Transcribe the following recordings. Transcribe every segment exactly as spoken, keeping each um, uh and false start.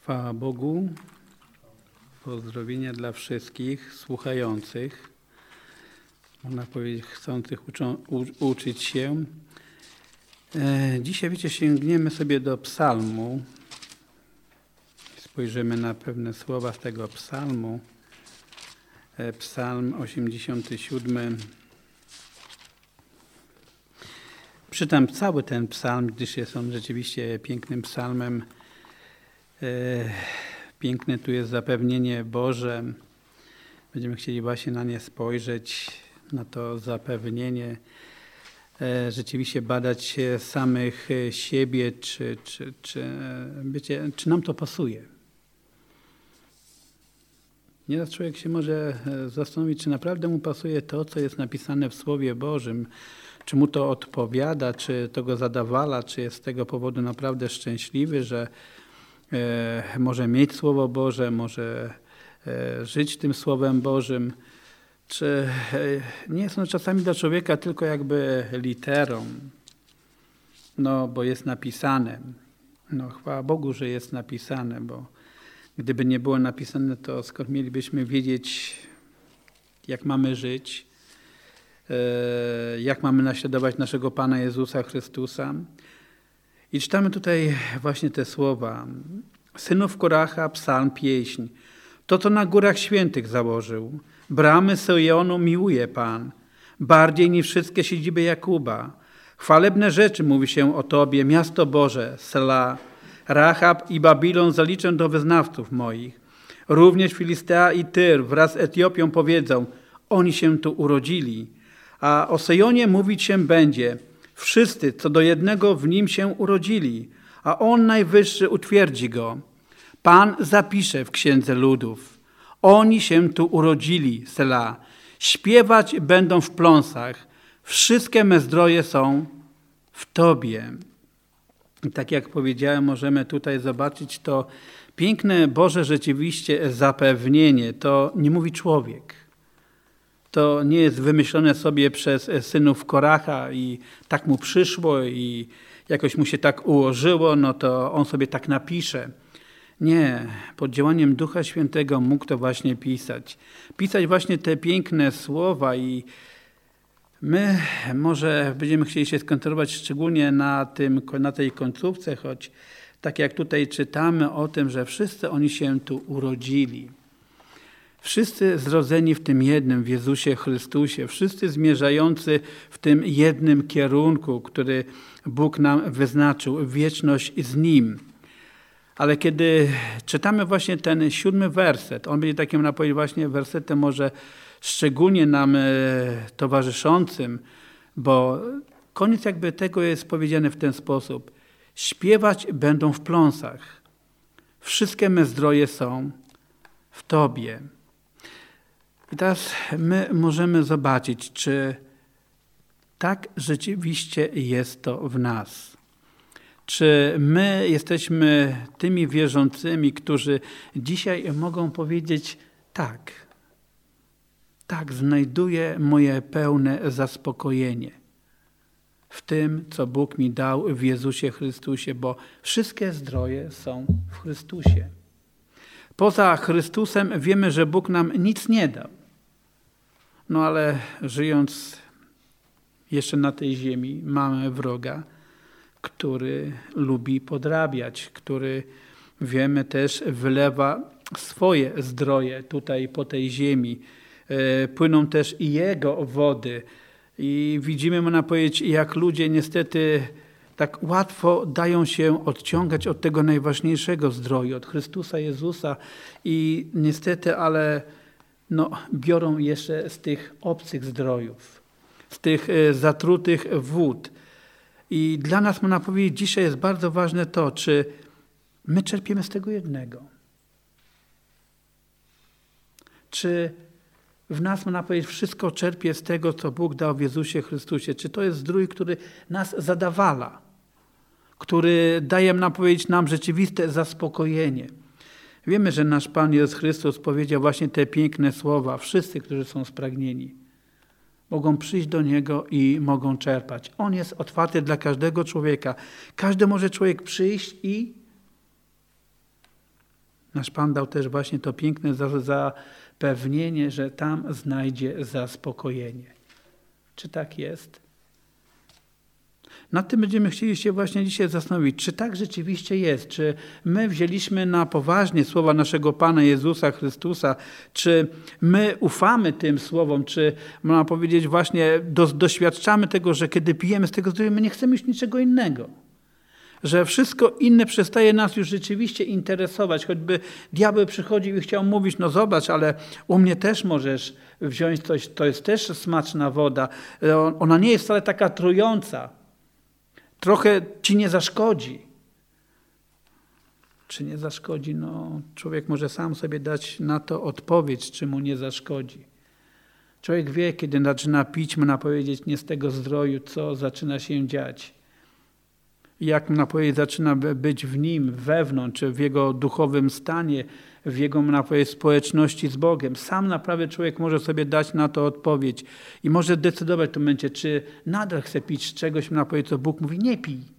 Chwała Bogu. Pozdrowienia dla wszystkich słuchających, można powiedzieć chcących uczą, u, uczyć się. E, dzisiaj, wiecie, sięgniemy sobie do psalmu. Spojrzymy na pewne słowa z tego psalmu. E, psalm osiemdziesiąty siódmy. Czytam cały ten psalm, gdyż jest on rzeczywiście pięknym psalmem. E, Piękne tu jest zapewnienie Boże. Będziemy chcieli właśnie na nie spojrzeć, na to zapewnienie. E, rzeczywiście badać samych siebie, czy, czy, czy, wiecie, czy nam to pasuje. Nieraz człowiek się może zastanowić, czy naprawdę mu pasuje to, co jest napisane w Słowie Bożym, czy mu to odpowiada, czy to go zadawala, czy jest z tego powodu naprawdę szczęśliwy, że e, może mieć Słowo Boże, może e, żyć tym Słowem Bożym, czy e, nie jest ono czasami dla człowieka tylko jakby literą, no bo jest napisane. No chwała Bogu, że jest napisane, bo gdyby nie było napisane, to skąd mielibyśmy wiedzieć, jak mamy żyć, jak mamy naśladować naszego Pana Jezusa Chrystusa. I czytamy tutaj właśnie te słowa. Synów Koracha, psalm, pieśń. To, co na górach świętych założył. Bramy Syjonu miłuje Pan, bardziej niż wszystkie siedziby Jakuba. Chwalebne rzeczy mówi się o Tobie, miasto Boże, Sela. Rahab i Babilon zaliczę do wyznawców moich. Również Filistea i Tyr wraz z Etiopią powiedzą, oni się tu urodzili. A o Syjonie mówić się będzie, wszyscy co do jednego w nim się urodzili, a on najwyższy utwierdzi go. Pan zapisze w księdze ludów, oni się tu urodzili, Sela. Śpiewać będą w pląsach, wszystkie me zdroje są w Tobie. I tak jak powiedziałem, możemy tutaj zobaczyć to piękne Boże rzeczywiście zapewnienie. To nie mówi człowiek. To nie jest wymyślone sobie przez synów Koracha i tak mu przyszło i jakoś mu się tak ułożyło, no to on sobie tak napisze. Nie, pod działaniem Ducha Świętego mógł to właśnie pisać. Pisać właśnie te piękne słowa i my może będziemy chcieli się skoncentrować szczególnie na, tym, na tej końcówce, choć tak jak tutaj czytamy o tym, że wszyscy oni się tu urodzili. Wszyscy zrodzeni w tym jednym, w Jezusie Chrystusie. Wszyscy zmierzający w tym jednym kierunku, który Bóg nam wyznaczył, wieczność z Nim. Ale kiedy czytamy właśnie ten siódmy werset, on będzie takim, na powiedzieć, właśnie wersetem może szczególnie nam towarzyszącym, bo koniec jakby tego jest powiedziane w ten sposób. Śpiewać będą w pląsach. Wszystkie me zdroje są w Tobie. I teraz my możemy zobaczyć, czy tak rzeczywiście jest to w nas. Czy my jesteśmy tymi wierzącymi, którzy dzisiaj mogą powiedzieć tak, tak, znajduję moje pełne zaspokojenie w tym, co Bóg mi dał w Jezusie Chrystusie, bo wszystkie zdroje są w Chrystusie. Poza Chrystusem wiemy, że Bóg nam nic nie dał. No ale żyjąc jeszcze na tej ziemi, mamy wroga, który lubi podrabiać, który, wiemy też, wylewa swoje zdroje tutaj po tej ziemi. Płyną też i jego wody. I widzimy, można powiedzieć, jak ludzie niestety tak łatwo dają się odciągać od tego najważniejszego zdroju, od Chrystusa Jezusa i niestety, ale no, biorą jeszcze z tych obcych zdrojów, z tych zatrutych wód. I dla nas, można powiedzieć, dzisiaj jest bardzo ważne to, czy my czerpiemy z tego jednego. Czy w nas, można powiedzieć, wszystko czerpie z tego, co Bóg dał w Jezusie Chrystusie. Czy to jest zdrój, który nas zadawala, który daje nam powiedzieć nam rzeczywiste zaspokojenie. Wiemy, że nasz Pan Jezus Chrystus powiedział właśnie te piękne słowa. Wszyscy, którzy są spragnieni, mogą przyjść do Niego i mogą czerpać. On jest otwarty dla każdego człowieka. Każdy może człowiek przyjść i Nasz Pan dał też właśnie to piękne zapewnienie, że tam znajdzie zaspokojenie. Czy tak jest? Nad tym będziemy chcieli się właśnie dzisiaj zastanowić, czy tak rzeczywiście jest, czy my wzięliśmy na poważnie słowa naszego Pana Jezusa Chrystusa, czy my ufamy tym słowom, czy można powiedzieć właśnie do, doświadczamy tego, że kiedy pijemy z tego zdrowia, my nie chcemy już niczego innego. Że wszystko inne przestaje nas już rzeczywiście interesować, choćby diabeł przychodził i chciał mówić, no zobacz, ale u mnie też możesz wziąć coś, to jest też smaczna woda, ona nie jest wcale taka trująca, trochę ci nie zaszkodzi. Czy nie zaszkodzi? No, człowiek może sam sobie dać na to odpowiedź, czy mu nie zaszkodzi. Człowiek wie, kiedy zaczyna pić, można powiedzieć, nie z tego zdroju, co zaczyna się dziać. Jak można powiedzieć, zaczyna być w nim, wewnątrz, w jego duchowym stanie, w jego, można powiedzieć, społeczności z Bogiem. Sam naprawdę człowiek może sobie dać na to odpowiedź i może decydować w tym momencie, czy nadal chce pić z czegoś, można powiedzieć, co Bóg mówi, nie pij.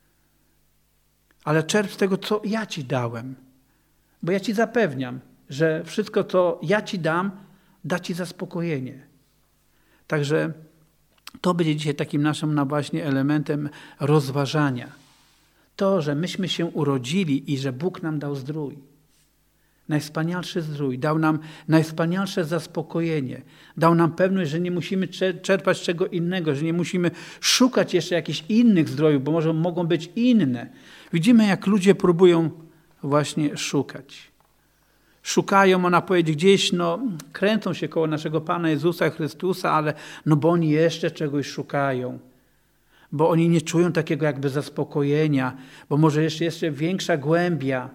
Ale czerp z tego, co ja ci dałem. Bo ja ci zapewniam, że wszystko, co ja ci dam, da ci zaspokojenie. Także to będzie dzisiaj takim naszym na właśnie elementem rozważania. To, że myśmy się urodzili i że Bóg nam dał zdrój. Najwspanialszy zdrój. Dał nam najwspanialsze zaspokojenie. Dał nam pewność, że nie musimy czerpać czego innego, że nie musimy szukać jeszcze jakichś innych zdrojów, bo może mogą być inne. Widzimy, jak ludzie próbują właśnie szukać. Szukają, można powiedzieć, gdzieś, no, kręcą się koło naszego Pana Jezusa Chrystusa, ale no bo oni jeszcze czegoś szukają. Bo oni nie czują takiego jakby zaspokojenia, bo może jeszcze, jeszcze większa głębia.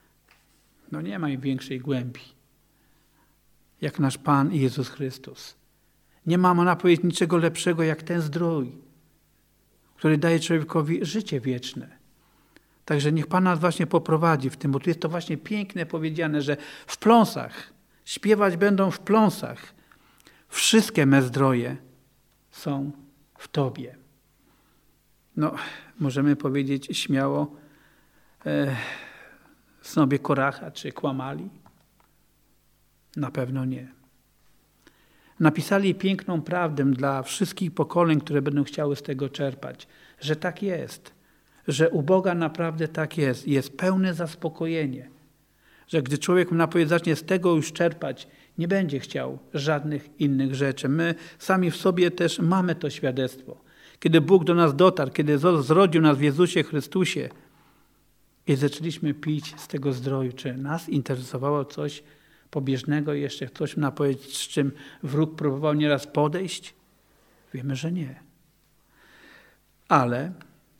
No nie ma im większej głębi, jak nasz Pan Jezus Chrystus. Nie ma, można powiedzieć, niczego lepszego jak ten zdrój, który daje człowiekowi życie wieczne. Także niech Pan nas właśnie poprowadzi w tym, bo tu jest to właśnie piękne powiedziane, że w pląsach, śpiewać będą w pląsach. Wszystkie me zdroje są w Tobie. No, możemy powiedzieć śmiało, e, synowie Koracha czy kłamali? Na pewno nie. Napisali piękną prawdę dla wszystkich pokoleń, które będą chciały z tego czerpać, że tak jest. Że u Boga naprawdę tak jest. Jest pełne zaspokojenie. Że gdy człowiek na powiedzieć zacznie z tego już czerpać, nie będzie chciał żadnych innych rzeczy. My sami w sobie też mamy to świadectwo. Kiedy Bóg do nas dotarł, kiedy zrodził nas w Jezusie Chrystusie i zaczęliśmy pić z tego zdroju, czy nas interesowało coś pobieżnego, jeszcze coś na powiedzieć, z czym wróg próbował nieraz podejść? Wiemy, że nie. Ale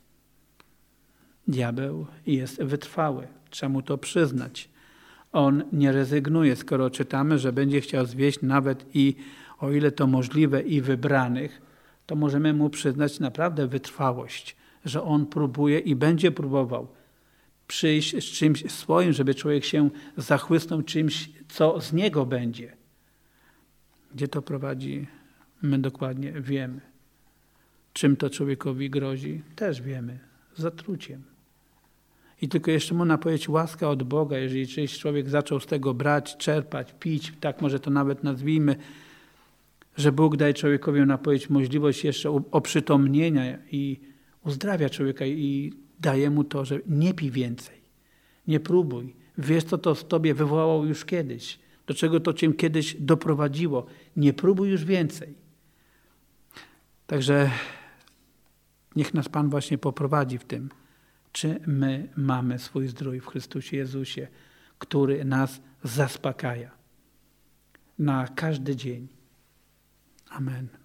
diabeł jest wytrwały. Trzeba mu to przyznać. On nie rezygnuje, skoro czytamy, że będzie chciał zwieść nawet i, o ile to możliwe, i wybranych, to możemy mu przyznać naprawdę wytrwałość, że on próbuje i będzie próbował przyjść z czymś swoim, żeby człowiek się zachłysnął czymś, co z niego będzie. Gdzie to prowadzi, my dokładnie wiemy. Czym to człowiekowi grozi, też wiemy. Zatruciem. I tylko jeszcze można powiedzieć łaska od Boga, jeżeli czyjś człowiek zaczął z tego brać, czerpać, pić, tak może to nawet nazwijmy, że Bóg daje człowiekowi na powiedzieć możliwość jeszcze oprzytomnienia i uzdrawia człowieka i daje mu to, że nie pij więcej, nie próbuj. Wiesz, co to z tobie wywołało już kiedyś, do czego to cię kiedyś doprowadziło. Nie próbuj już więcej. Także niech nas Pan właśnie poprowadzi w tym, czy my mamy swój zdrój w Chrystusie Jezusie, który nas zaspokaja na każdy dzień. Amen.